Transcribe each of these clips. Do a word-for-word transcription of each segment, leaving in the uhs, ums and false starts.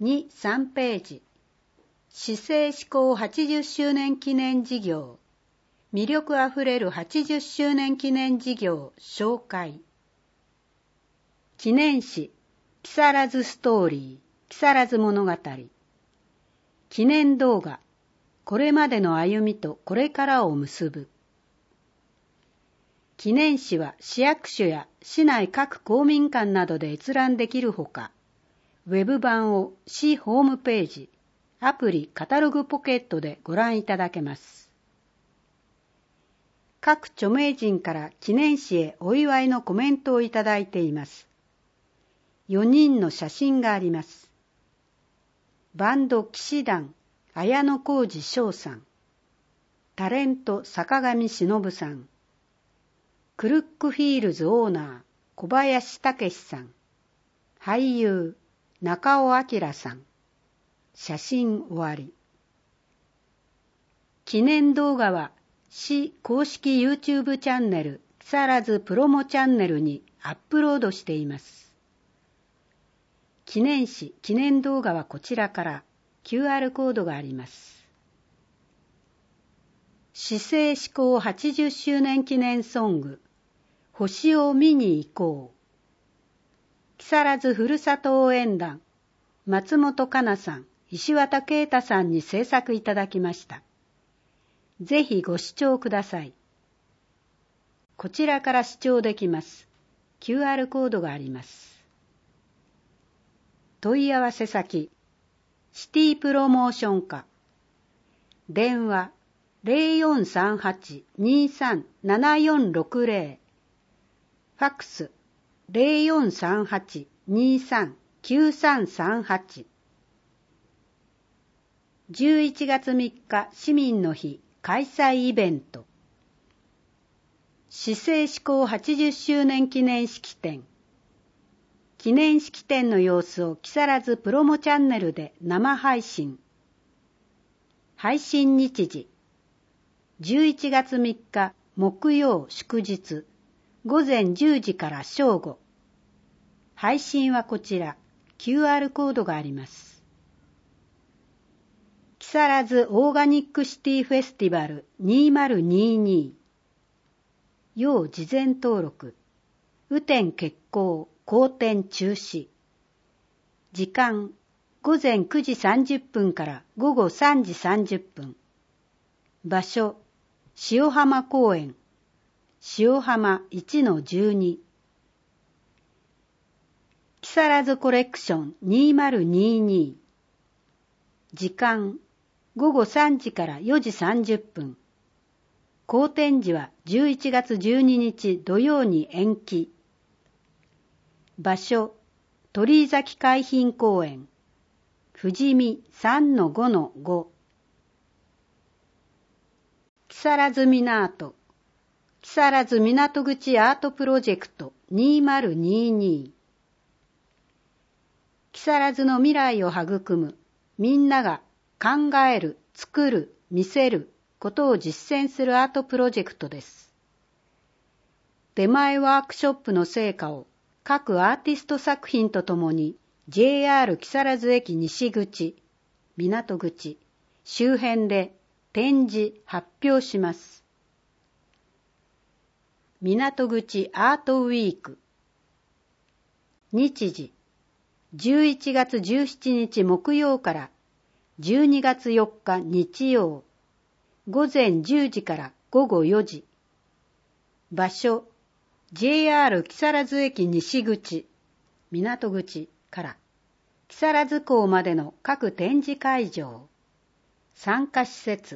に、さんページ。市政施行はちじゅっしゅうねん記念事業。魅力あふれるはちじゅっしゅうねん記念事業紹介。記念誌、木更津ストーリー、木更津物語。記念動画、これまでの歩みとこれからを結ぶ。記念誌は市役所や市内各公民館などで閲覧できるほか、ウェブ版を市ホームページ、アプリカタログポケットでご覧いただけます。各著名人から記念誌へお祝いのコメントをいただいています。よにんの写真があります。バンド騎士団綾野浩二翔さん、タレント坂上忍さん、クルックフィールズオーナー小林武史さん、俳優中尾明さん。写真終わり。記念動画は市公式 YouTube チャンネル木更津プロモチャンネルにアップロードしています。記念誌記念動画はこちらから キューアール コードがあります。市政施行はちじゅっしゅうねん記念ソング星を見に行こう。木更津ふるさと応援団松本香奈さん、石渡啓太さんに制作いただきました。ぜひご視聴ください。こちらから視聴できます。キューアール コードがあります。問い合わせ先、シティプロモーション課。電話 ゼロよんさんはち にさんななよんろくゼロ。ファックス ゼロよんさんはち にさんきゅうさんさんはち。じゅういちがつみっか市民の日開催イベント。市政施行はちじゅっしゅうねん記念式典。記念式典の様子を木更津プロモチャンネルで生配信。配信日時。じゅういちがつみっか木曜祝日。ごぜんじゅうじから正午。配信はこちら、キューアール コードがあります。木更津オーガニックシティフェスティバルにせんにじゅうに。要事前登録。雨天決行、好天中止。時間、ごぜんくじさんじゅっぷんからごごさんじさんじゅっぷん。場所、塩浜公園。塩浜 いちのじゅうに。木更津コレクションにせんにじゅうに。時間、ごごさんじからよじさんじゅっぷん。好天時はじゅういちがつじゅうににち土曜に延期。場所、鳥居崎海浜公園。富士見 さんのごのご。木更津港。木更津港口アートプロジェクトにせんにじゅうに。木更津の未来を育む、みんなが考える、作る、見せることを実践するアートプロジェクトです。出前ワークショップの成果を各アーティスト作品とともに ジェイアール 木更津駅西口、港口、周辺で展示、発表します。港口アートウィーク。日時、じゅういちがつじゅうしちにち木曜からじゅうにがつよっか日曜、ごぜんじゅうじからごごよじ。場所、ジェイアール 木更津駅西口、港口から木更津港までの各展示会場。参加施設。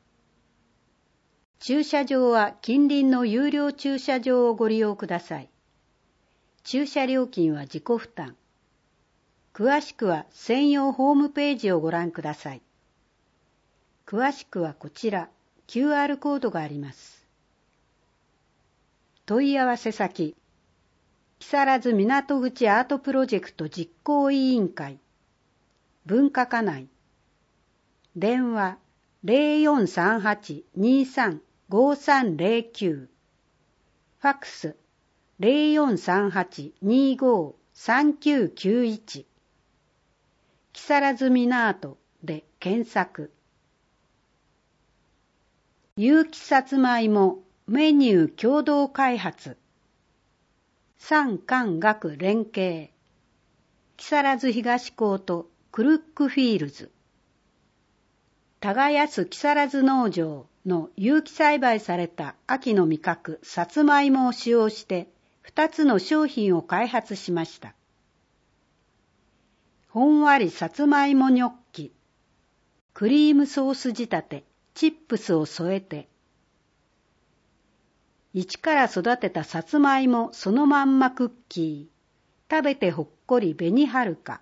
駐車場は近隣の有料駐車場をご利用ください。駐車料金は自己負担。詳しくは専用ホームページをご覧ください。詳しくはこちら、キューアール コードがあります。問い合わせ先、木更津港口アートプロジェクト実行委員会、文化課内、電話 ゼロよんさんはち にさん ごさんゼロきゅう、ファックス ゼロよんさんはち にご さんきゅうきゅういち、 木更津港で検索。有機さつまいもメニュー共同開発。産官学連携。木更津東港とクルックフィールズ。耕す木更津農場の有機栽培された秋の味覚さつまいもを使用してふたつの商品を開発しました。ほんわりさつまいもニョッキ、クリームソース仕立て、チップスを添えて、一から育てたさつまいもそのまんまクッキー、食べてほっこり紅はるか。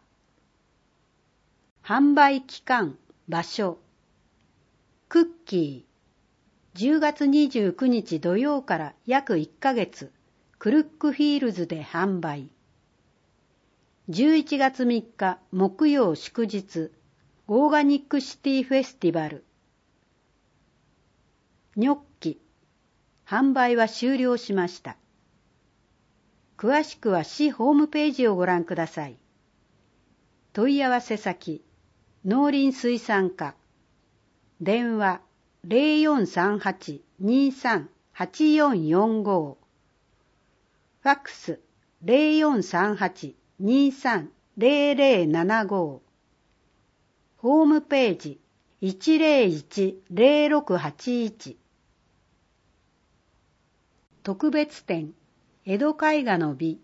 販売期間、場所、クッキー、じゅうがつにじゅうくにち土曜から約いっかげつ、クルックフィールズで販売。じゅういちがつみっか木曜祝日、オーガニックシティフェスティバル。ニョッキ、販売は終了しました。詳しくは市ホームページをご覧ください。問い合わせ先、農林水産課。電話 ゼロよんさんはち にさん はちよんよんご。ファックス ゼロよんさんはち にさん ゼロゼロななご。ホームページ いちゼロいち ゼロろくはちいち。特別展、江戸絵画の美。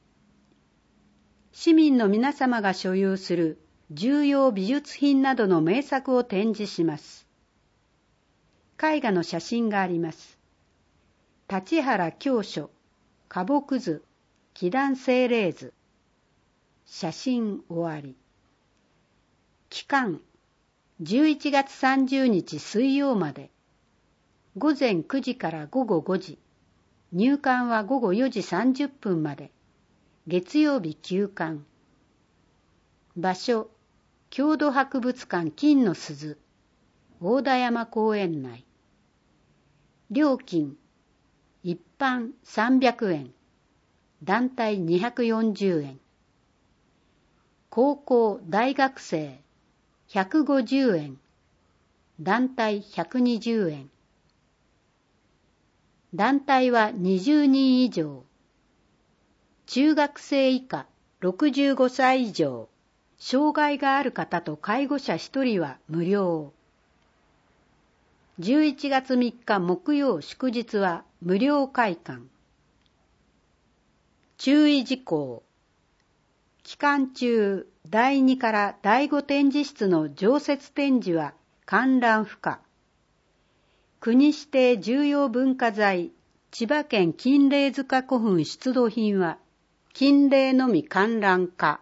市民の皆様が所有する重要美術品などの名作を展示します。絵画の写真があります。立原教書、花木図、奇談精霊図。写真終わり。期間、じゅういちがつさんじゅうにち水曜まで。ごぜんくじからごごごじ。入館はごごよじさんじゅっぷんまで。月曜日休館。場所、郷土博物館金の鈴、大田山公園内。料金、一般さんびゃくえん、団体にひゃくよんじゅうえん。高校・大学生、ひゃくごじゅうえん、団体ひゃくにじゅうえん。団体はにじゅうにん以上。中学生以下ろくじゅうごさい以上、障害がある方と介護者ひとりは無料。じゅういちがつみっか木曜祝日は無料開館。注意事項。期間中、だいにからだいご展示室の常設展示は観覧不可。国指定重要文化財、千葉県金霊塚古墳出土品は、金霊のみ観覧可。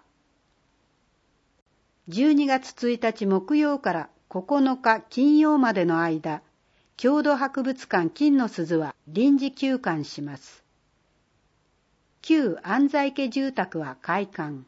じゅうにがつついたち木曜からここのか金曜までの間、郷土博物館金の鈴は臨時休館します。旧安西家住宅は開館。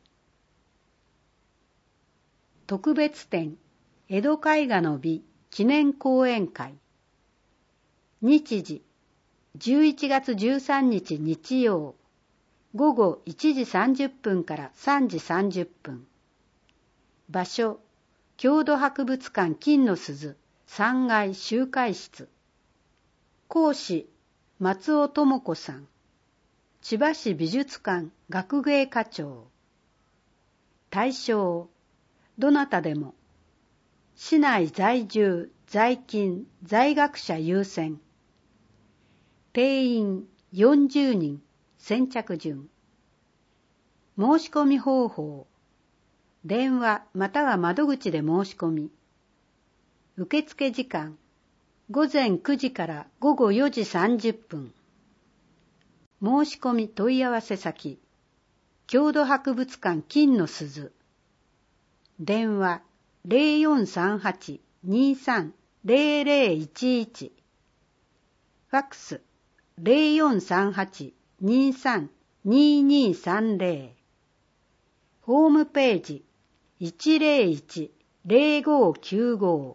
特別展、江戸絵画の美記念講演会。日時、じゅういちがつじゅうさんにち日曜、ごごいちじさんじゅっぷんからさんじさんじゅっぷん。場所、郷土博物館金の鈴さんがい集会室。講師、松尾智子さん。千葉市美術館学芸課長。対象、どなたでも。市内在住、在勤、在学者優先。定員よんじゅうにん、先着順。申し込み方法。電話または窓口で申し込み。受付時間、ごぜんくじからごごよじさんじゅっぷん。申し込み問い合わせ先、郷土博物館金の鈴。電話ゼロよんさんはち にさん ゼロゼロいちいち。ファックスゼロよんさんはち にさん ににさんゼロ。ホームページいちゼロいち ゼロごきゅうご。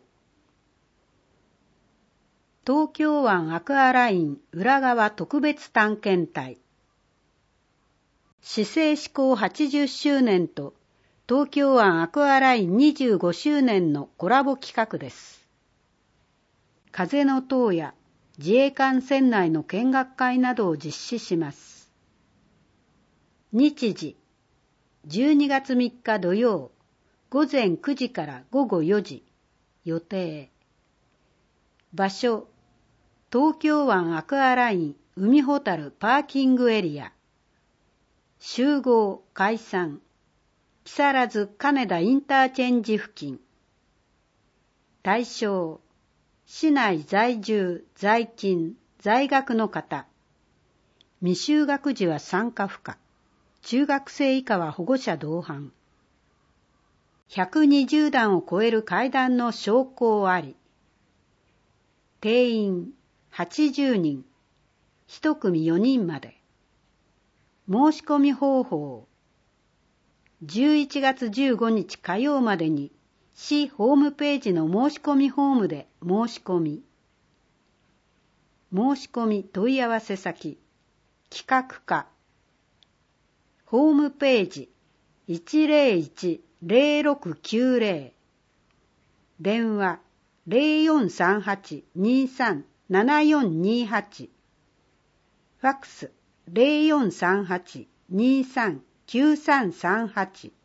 東京湾アクアライン裏側特別探検隊。市政施行はちじゅっしゅうねんと東京湾アクアラインにじゅうごしゅうねんのコラボ企画です。風の塔や自衛艦船内の見学会などを実施します。日時、じゅうにがつみっか土曜、ごぜんくじからごごよじ、予定。場所、東京湾アクアライン海ほたるパーキングエリア。集合解散。木更津金田インターチェンジ付近。対象、市内在住、在勤、在学の方。未就学児は参加不可。中学生以下は保護者同伴。ひゃくにじゅうだんを超える階段の昇降あり。定員はちじゅうにん。一組よにんまで。申し込み方法。じゅういちがつじゅうごにち火曜までに市ホームページの申し込みフォームで申し込み。申し込み問い合わせ先。企画課。ホームページ いちぜろいち ぜろろくきゅうぜろ。電話 ゼロよんさんはち にさん ななよんにはち。ファックス ゼロよんさんはち にさん きゅうさんさんはち。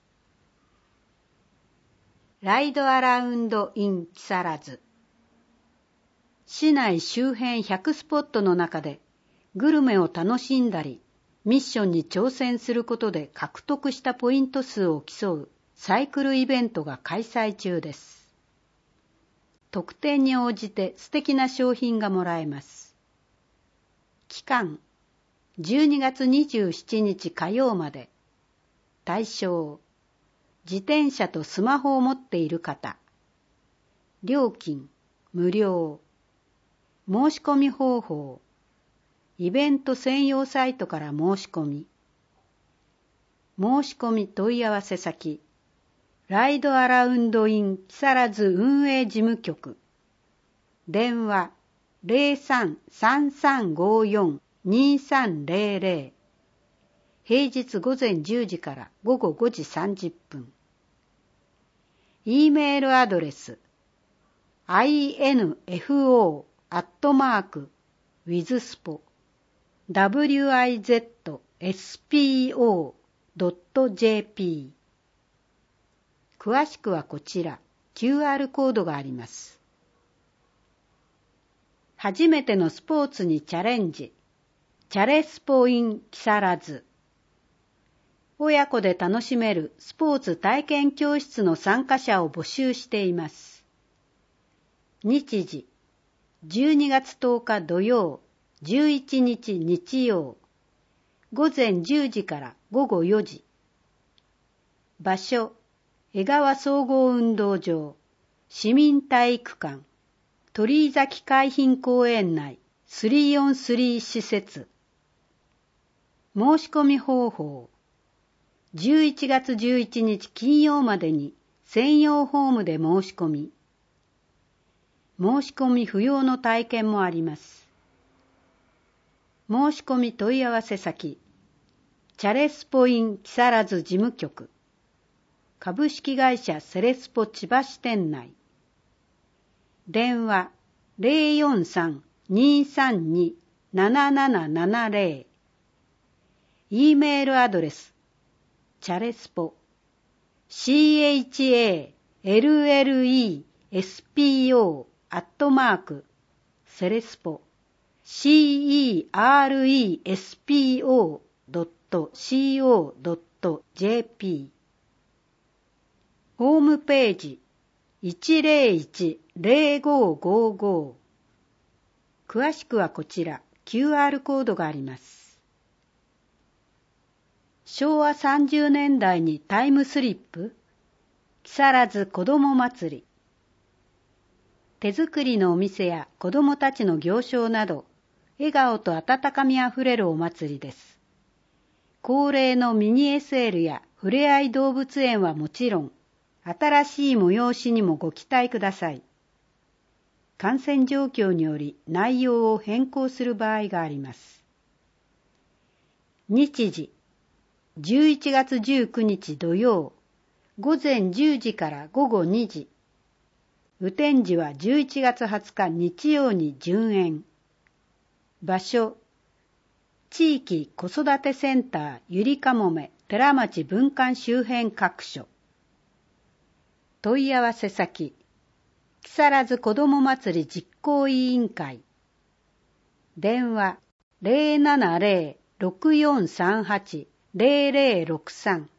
ライドアラウンドイン木更津。市内周辺ひゃくスポットの中でグルメを楽しんだり、ミッションに挑戦することで獲得したポイント数を競うサイクルイベントが開催中です。特典に応じて素敵な商品がもらえます。期間、じゅうにがつにじゅうしちにち火曜まで。対象、自転車とスマホを持っている方。料金、無料。申し込み方法。イベント専用サイトから申し込み。申し込み問い合わせ先。ライドアラウンドイン木更津運営事務局。電話 ゼロさん さんさんごよん にさんぜろぜろ。平日午前じゅうじから午後ごじさんじゅっぷん。E メールアドレス アイエヌエフオー アットマーク ウィズスポ ダブリューアイゼットエスピーオー ドット ジェーピー。詳しくはこちら キューアール コードがあります。初めてのスポーツにチャレンジ。チャレスポイン木更津。親子で楽しめるスポーツ体験教室の参加者を募集しています。日時、じゅうにがつとおか土曜、じゅういちにち日曜、午前じゅうじから午後よじ。場所、江川総合運動場、市民体育館、鳥居崎海浜公園内さんびゃくよんじゅうさん施設。申し込み方法。じゅういちがつじゅういちにち金曜までに専用フォームで申し込み。申し込み不要の体験もあります。申し込み問い合わせ先。チャレスポイン木更津事務局。株式会社セレスポ千葉支店内。電話 ゼロよんさん にさんに ななななななぜろ。E メールアドレス。チャレスポ シーエイチエーエルエルイーエスピーオー アットマークセレスポ シーイーアールイーエスピーオー ドット シーオー ドット ジェーピー。ホームページ いちぜろいち ぜろごごご。詳しくはこちら キューアール コードがあります。昭和さんじゅうねんだいにタイムスリップ。木更津子ども祭り。手作りのお店や子どもたちの行商など、笑顔と温かみあふれるお祭りです。恒例のミニ エスエル やふれあい動物園はもちろん、新しい催しにもご期待ください。感染状況により内容を変更する場合があります。日時、じゅういちがつじゅうくにち土曜、 午前じゅうじから午後にじ。雨天時はじゅういちがつはつか日曜に順延。場所、地域子育てセンターゆりかもめ寺町分館周辺各所。問い合わせ先、木更津子ども祭り実行委員会。電話 ゼロななゼロ ろくよんさんはち ゼロゼロろくさん。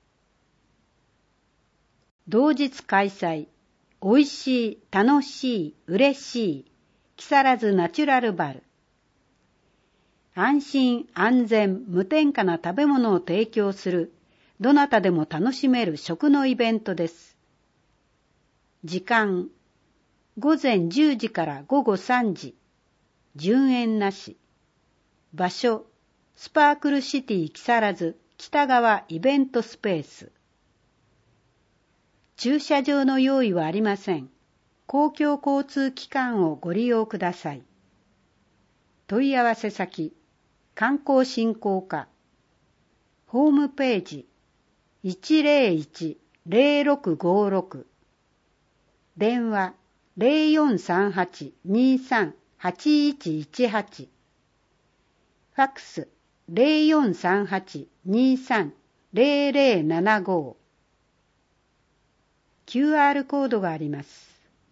同日開催、おいしい、楽しい、嬉しい、木更津ナチュラルバル。安心安全無添加な食べ物を提供するどなたでも楽しめる食のイベントです。時間、午前じゅうじから午後さんじ、順延なし。場所、スパークルシティ木更津北側イベントスペース。駐車場の用意はありません。公共交通機関をご利用ください。問い合わせ先、観光振興課。ホームページ、いちゼロいち ゼロろくごろく。電話、ゼロよんさんはち にさんはちいちいちはち。ファックス、ゼロよんさんはち にさん ゼロゼロななご。キューアール コードがあります。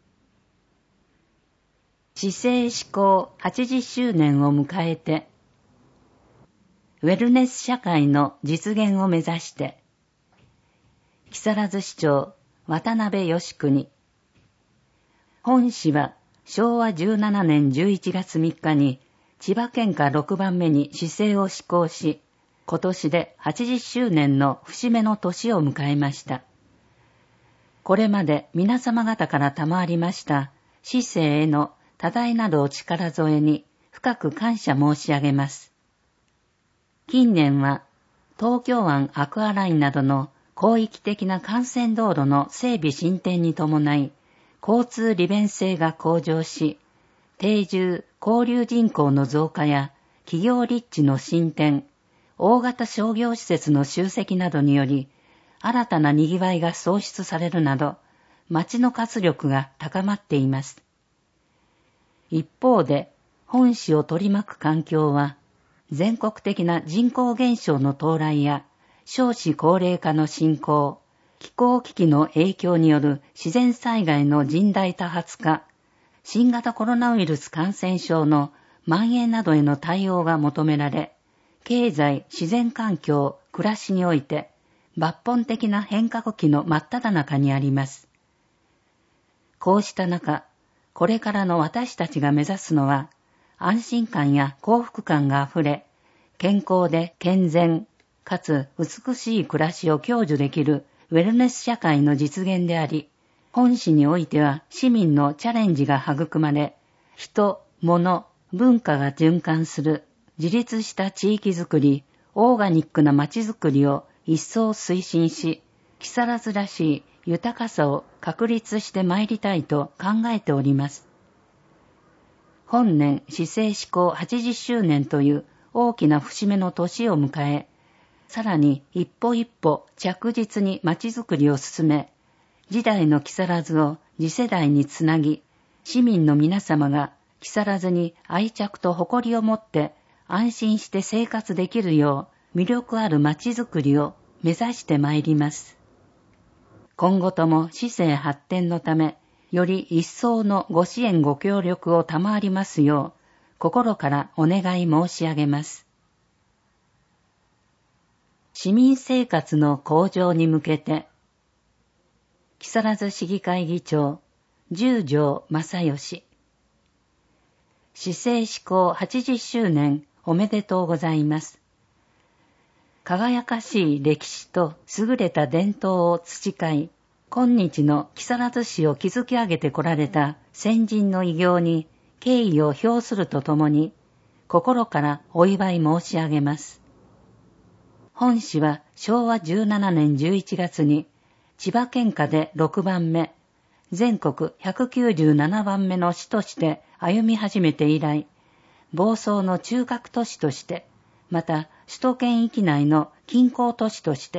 市政施行はちじゅっしゅうねんを迎えて、ウェルネス社会の実現を目指して、木更津市長渡辺義邦。本市はしょうわじゅうななねんじゅういちがつみっかに千葉県下ろくばんめに市政を施行し、今年ではちじゅっしゅうねんの節目の年を迎えました。これまで皆様方から賜りました市政への多大なるお力添えに深く感謝申し上げます。近年は東京湾アクアラインなどの広域的な幹線道路の整備進展に伴い、交通利便性が向上し、定住・交流人口の増加や企業立地の進展、大型商業施設の集積などにより、新たな賑わいが創出されるなど、街の活力が高まっています。一方で、本市を取り巻く環境は、全国的な人口減少の到来や、少子高齢化の進行、気候危機の影響による自然災害の甚大多発化、新型コロナウイルス感染症の蔓延などへの対応が求められ、経済・自然環境・暮らしにおいて、抜本的な変革期の真っ只中にあります。こうした中、これからの私たちが目指すのは、安心感や幸福感があふれ、健康で健全、かつ美しい暮らしを享受できるウェルネス社会の実現であり、本市においては市民のチャレンジが育まれ、人、物、文化が循環する自立した地域づくり、オーガニックな街づくりを一層推進し、木更津らしい豊かさを確立してまいりたいと考えております。本年市政施行はちじゅっしゅうねんという大きな節目の年を迎え、さらに一歩一歩着実に街づくりを進め、時代の木更津を次世代につなぎ、市民の皆様が木更津に愛着と誇りを持って安心して生活できるよう、魅力ある街づくりを目指してまいります。今後とも市政発展のため、より一層のご支援ご協力を賜りますよう、心からお願い申し上げます。市民生活の向上に向けて、木更津市議会議長、十条正義。市政施行はちじゅっしゅうねんおめでとうございます。輝かしい歴史と優れた伝統を培い、今日の木更津市を築き上げてこられた先人の偉業に敬意を表するとともに、心からお祝い申し上げます。本市はしょうわじゅうななねんじゅういちがつに千葉県下でろくばんめ、全国ひゃくきゅうじゅうななばんめの市として歩み始めて以来、房総の中核都市として、また首都圏域内の近郊都市として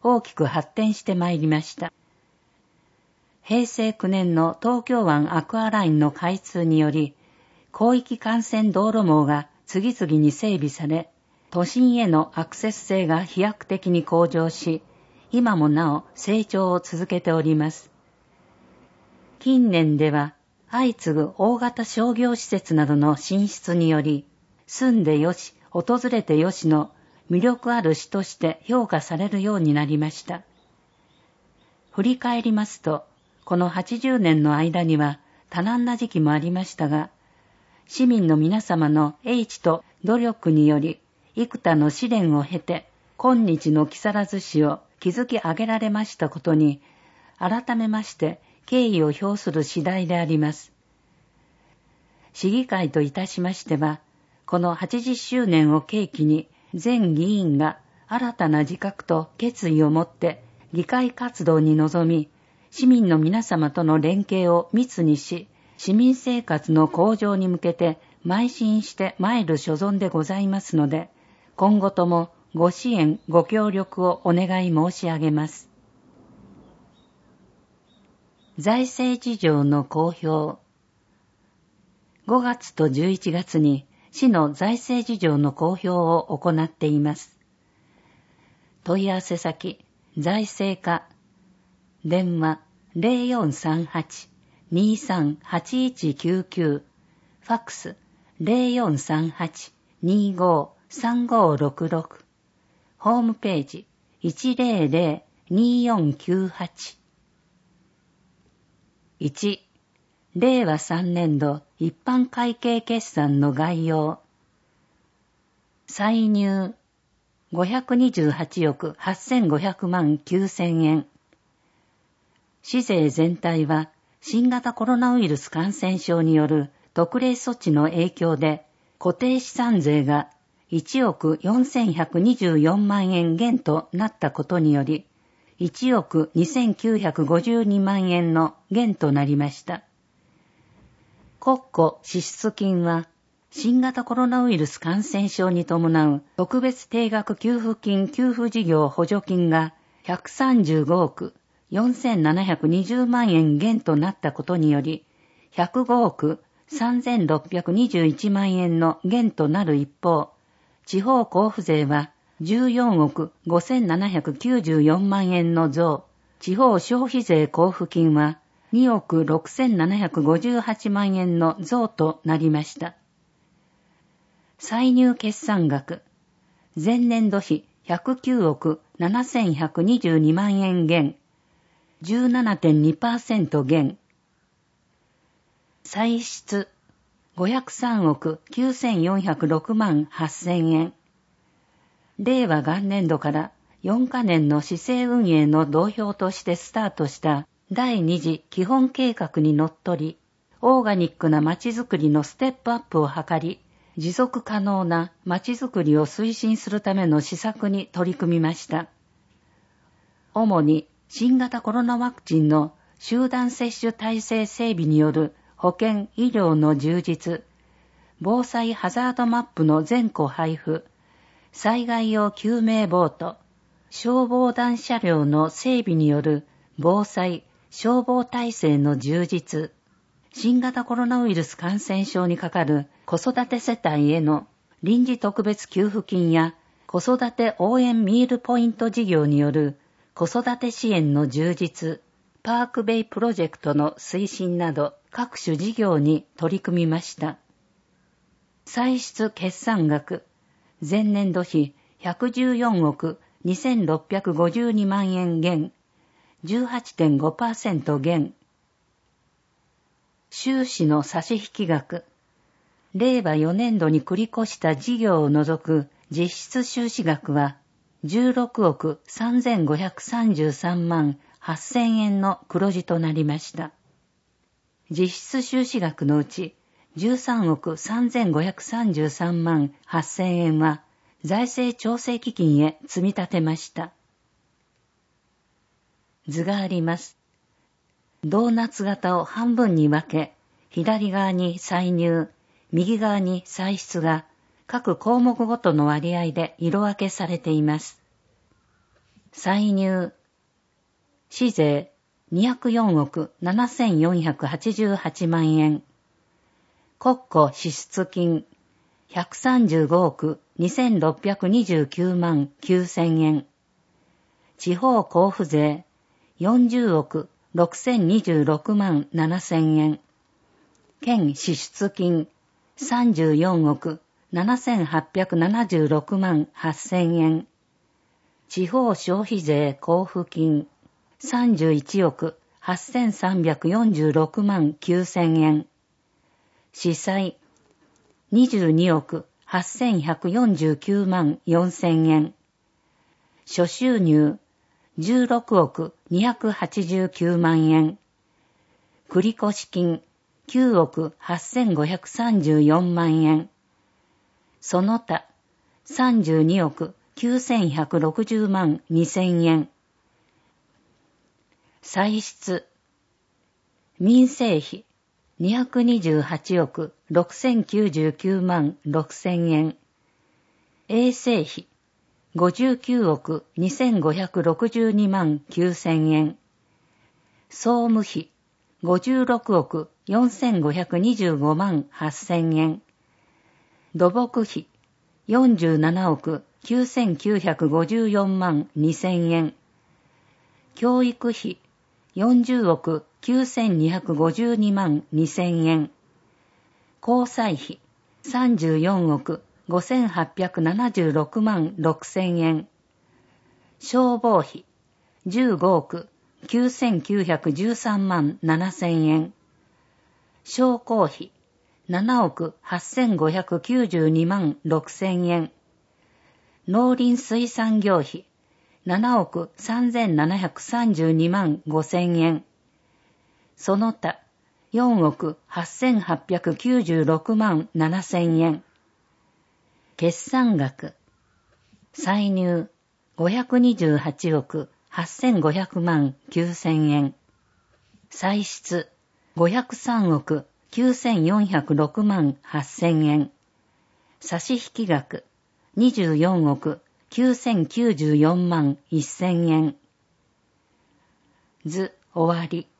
大きく発展してまいりました。へいせいきゅうねんの東京湾アクアラインの開通により、広域幹線道路網が次々に整備され、都心へのアクセス性が飛躍的に向上し、今もなお成長を続けております。近年では相次ぐ大型商業施設などの進出により、住んでよし、訪れてよしの魅力ある市として評価されるようになりました。振り返りますと、このはちじゅうねんの間には多難な時期もありましたが、市民の皆様の英知と努力により、幾多の試練を経て、今日の木更津市を築き上げられましたことに、改めまして敬意を表する次第であります。市議会といたしましては、このはちじゅっしゅうねんを契機に、全議員が新たな自覚と決意を持って議会活動に臨み、市民の皆様との連携を密にし、市民生活の向上に向けて邁進して参る所存でございますので、今後ともご支援、ご協力をお願い申し上げます。財政事情の公表。ごがつとじゅういちがつに市の財政事情の公表を行っています。問い合わせ先、財政課、電話 ゼロよんさんはち にさんはちいちきゅうきゅう、ファックス ゼロよんさんはち にごさんごろくろく、ホームページ いちゼロゼロ によんきゅうはち。いち、れいわさんねんど一般会計決算の概要。歳入ごひゃくにじゅうはちおくはっせんごひゃくまんきゅうせんえん。市税全体は新型コロナウイルス感染症による特例措置の影響で固定資産税がいちおくよんせんひゃくにじゅうよんまんえん減となったことにより、いちおくにせんきゅうひゃくごじゅうにまんえんの減となりました。国庫支出金は、新型コロナウイルス感染症に伴う特別定額給付金給付事業補助金がひゃくさんじゅうごおくよんせんななひゃくにじゅうまんえん減となったことにより、ひゃくごおくさんぜんろっぴゃくにじゅういちまんえんの減となる一方、地方交付税はじゅうよんおくごせんななひゃくきゅうじゅうよんまんえんの増、地方消費税交付金はにおくろくせんななひゃくごじゅうはちまんえんの増となりました。歳入決算額、前年度比ひゃくきゅうおくななせんひゃくにじゅうにまんえん減、じゅうななてんにパーセント 減。歳出ごひゃくさんおくきゅうせんよんひゃくろくまんはっせんえん。令和元年度からよんかねんの市政運営の道標としてスタートした第二次基本計画にのっとり、オーガニックなまちづくりのステップアップを図り、持続可能なまちづくりを推進するための施策に取り組みました。主に新型コロナワクチンの集団接種体制整備による保健医療の充実、防災ハザードマップの全戸配布、災害用救命ボート、消防団車両の整備による防災、消防体制の充実、新型コロナウイルス感染症にかかる子育て世帯への臨時特別給付金や子育て応援ミールポイント事業による子育て支援の充実、パークベイプロジェクトの推進など各種事業に取り組みました。歳出決算額、前年度比ひゃくじゅうよんおくにせんろっぴゃくごじゅうにまんえん減、じゅうはちてんごパーセント 減。収支の差引額、令和よねんどに繰り越した事業を除く実質収支額はじゅうろくおくさんぜんごひゃくさんじゅうさんまんはっせんえんの黒字となりました。実質収支額のうちじゅうさんおくさんぜんごひゃくさんじゅうさんまんはっせんえんは財政調整基金へ積み立てました。図があります。ドーナツ型を半分に分け、左側に歳入、右側に歳出が各項目ごとの割合で色分けされています。 歳入、市税にひゃくよんおくななせんよんひゃくはちじゅうはちまんえん。国庫支出金ひゃくさんじゅうごおくにせんろっぴゃくにじゅうきゅうまんきゅうせんえん。地方交付税よんじゅうおくろくせんにじゅうろくまんななせんえん。県支出金さんじゅうよんおくななせんはっぴゃくななじゅうろくまんはっせんえん。地方消費税交付金さんじゅういちおくはっせんさんびゃくよんじゅうろくまんきゅうせんえん。司祭にじゅうにおくはっせんひゃくよんじゅうきゅうまんよんせんえん。諸収入じゅうろくおくにひゃくはちじゅうきゅうまんえん。繰越金きゅうおくはっせんごひゃくさんじゅうよんまんえん。その他さんじゅうにおくきゅうせんひゃくろくじゅうまんにせんえん。歳出民生費にひゃくにじゅうはちおくろくせんきゅうじゅうきゅうまんろくせんえん。衛生費ごじゅうきゅうおくにせんごひゃくろくじゅうにまんきゅうせんえん。総務費ごじゅうろくおくよんせんごひゃくにじゅうごまんはっせんえん。土木費よんじゅうななおくきゅうせんきゅうひゃくごじゅうよんまんにせんえん。教育費よんじゅうおくきゅうせんにひゃくごじゅうにまんにせんえん。交際費さんじゅうよんおくごせんはっぴゃくななじゅうろくまんろくせんえん。消防費じゅうごおくきゅうせんきゅうひゃくじゅうさんまんななせんえん。商工費ななおくはっせんごひゃくきゅうじゅうにまんろくせんえん。農林水産業費ななおくさんぜんななひゃくさんじゅうにまんごせんえん。その他よんおくはっせんはっぴゃくきゅうじゅうろくまんななせんえん。決算額歳入ごひゃくにじゅうはちおくはっせんごひゃくまんきゅうせんえん。歳出ごひゃくさんおくきゅうせんよんひゃくろくまんはっせんえん。差引額にじゅうよんおくきゅうせんきゅうじゅうよんまんせんえん。図終わり。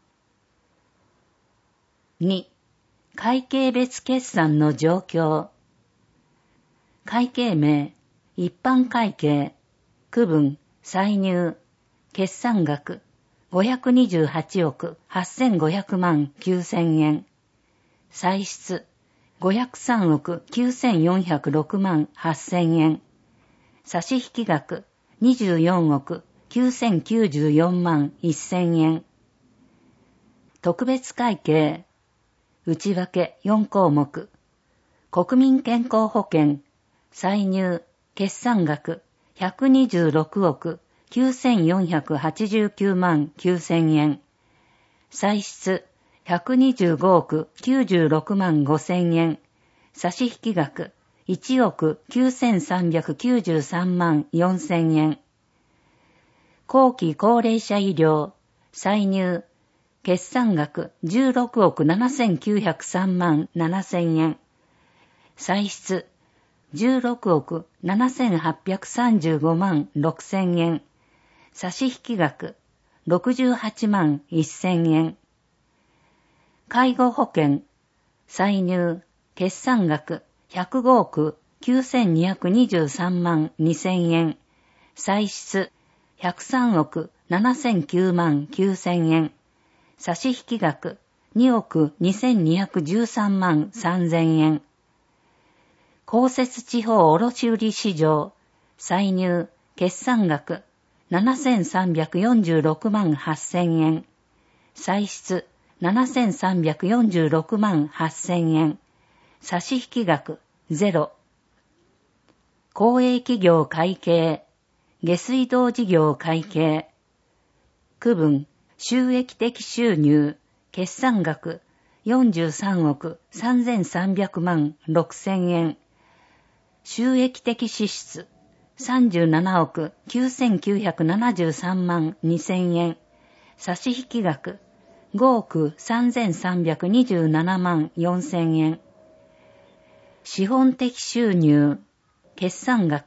に. 会計別決算の状況。会計名一般会計区分歳入決算額ごひゃくにじゅうはちおくはっせんごひゃくまんきゅうせんえん。歳出ごひゃくさんおくきゅうせんよんひゃくろくまんはっせんえん。差引額にじゅうよんおくきゅうせんきゅうじゅうよんまんせんえん。特別会計内訳よんこうもく。国民健康保険歳入決算額ひゃくにじゅうろくおくきゅうせんよんひゃくはちじゅうきゅうまんきゅうせんえん。歳出ひゃくにじゅうごおくきゅうじゅうろくまんごせんえん。差引額いちおくきゅうせんさんびゃくきゅうじゅうさんまんよんせんえん。後期高齢者医療歳入決算額じゅうろくおくななせんきゅうひゃくさんまんななせんえん。歳出じゅうろくおくななせんはっぴゃくさんじゅうごまんろくせんえん。差引額ろくじゅうはちまんせんえん。介護保険歳入決算額ひゃくごおくきゅうせんにひゃくにじゅうさんまんにせんえん。歳出ひゃくさんおくななせんきゅうまんきゅうせんえん。差引額におくにせんにひゃくじゅうさんまんさんぜんえん。公設地方卸売市場歳入決算額ななせんさんびゃくよんじゅうろくまんはっせんえん。歳出ななせんさんびゃくよんじゅうろくまんはっせんえん。差引額ゼロ。公営企業会計下水道事業会計区分収益的収入決算額よんじゅうさんおくさんぜんさんびゃくまんろくせんえん。収益的支出さんじゅうななおくきゅうせんきゅうひゃくななじゅうさんまんにせんえん。差引額ごおくさんぜんさんびゃくにじゅうななまんよんせんえん。資本的収入決算額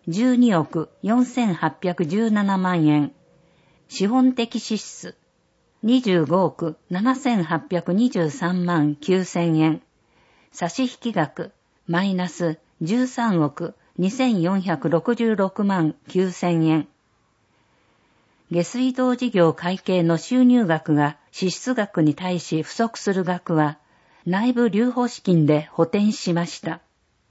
じゅうにおくよんせんはっぴゃくじゅうななまんえん。資本的支出にじゅうごおくななせんはっぴゃくにじゅうさんまんきゅうせんえん。差引額マイナスじゅうさんおくにせんよんひゃくろくじゅうろくまんきゅうせんえん。下水道事業会計の収入額が支出額に対し不足する額は内部留保資金で補填しました。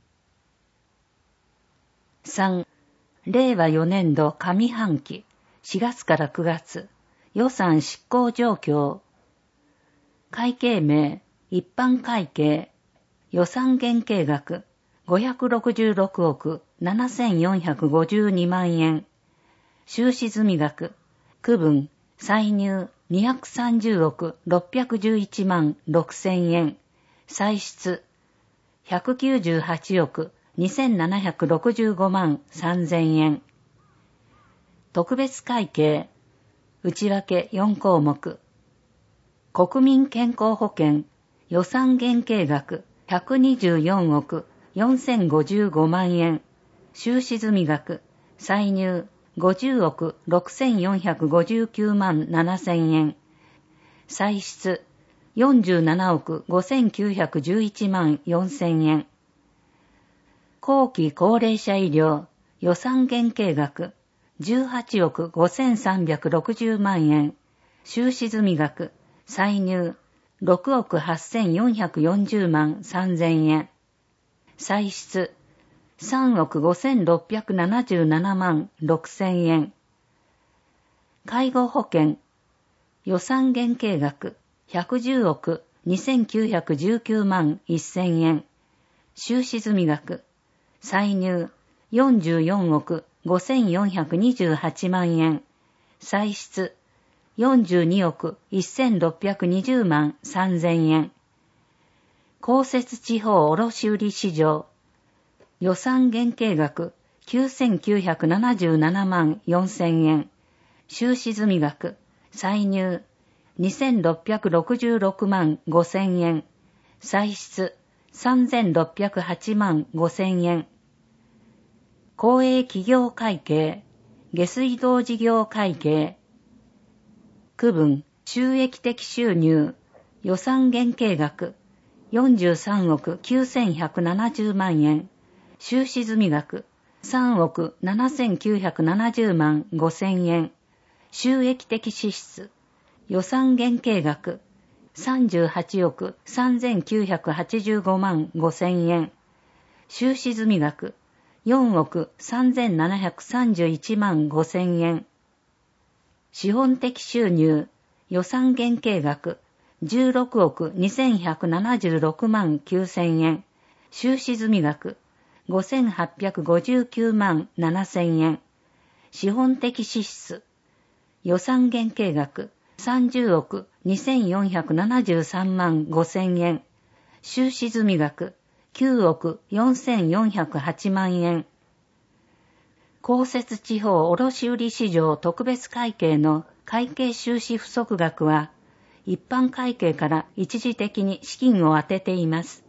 さん、れいわよねんど上半期しがつからくがつ予算執行状況。会計名一般会計予算原計額ごひゃくろくじゅうろくおくななせんよんひゃくごじゅうにまんえん。収支済額区分歳入にひゃくさんじゅうおくろっぴゃくじゅういちまんろくせんえん。歳出ひゃくきゅうじゅうはちおくにせんななひゃくろくじゅうごまんさんぜんえん。特別会計内訳よんこうもく。国民健康保険予算原計額ひゃくにじゅうよんおくよんせんごじゅうごまんえん。収支済額歳入ごじゅうおくろくせんよんひゃくごじゅうきゅうまんななせんえん。歳出よんじゅうななおくごせんきゅうひゃくじゅういちまんよんせんえん。後期高齢者医療予算原計額じゅうはちおくごせんさんびゃくろくじゅうまんえん。収支済額歳入ろくおくはっせんよんひゃくよんじゅうまんさんぜんえん。歳出さんおくごせんろっぴゃくななじゅうななまんろくせんえん。介護保険予算原計額ひゃくじゅうおくにせんきゅうひゃくじゅうきゅうまんせんえん。収支済額歳入よんじゅうよんおくごせんよんひゃくにじゅうはちまんえん。歳出よんじゅうにおくせんろっぴゃくにじゅうまんさんぜんえん。公設地方卸売市場予算原計額きゅうせんきゅうひゃくななじゅうななまんよんせんえん。収支済額歳入にせんろっぴゃくろくじゅうろくまんごせんえん。歳出さんぜんろっぴゃくはちまんごせんえん。公営企業会計下水道事業会計区分収益的収入予算原計額よんじゅうさんおくきゅうせんひゃくななじゅうまんえん。収支済額さんおくななせんきゅうひゃくななじゅうまんごせんえん。収益的支出予算原計額さんじゅうはちおくさんぜんきゅうひゃくはちじゅうごまんごせんえん。収支済額よんおくさんぜんななひゃくさんじゅういちまんごせんえん。資本的収入予算原計額じゅうろくおくにせんひゃくななじゅうろくまんきゅうせんえん。収支済額ごせんはっぴゃくごじゅうきゅうまんななせんえん。資本的支出予算原計額さんじゅうおくにせんよんひゃくななじゅうさんまんごせんえん。収支済額きゅうおくよんせんよんひゃくはちまんえん。公設地方卸売市場特別会計の会計収支不足額は一般会計から一時的に資金を充てています。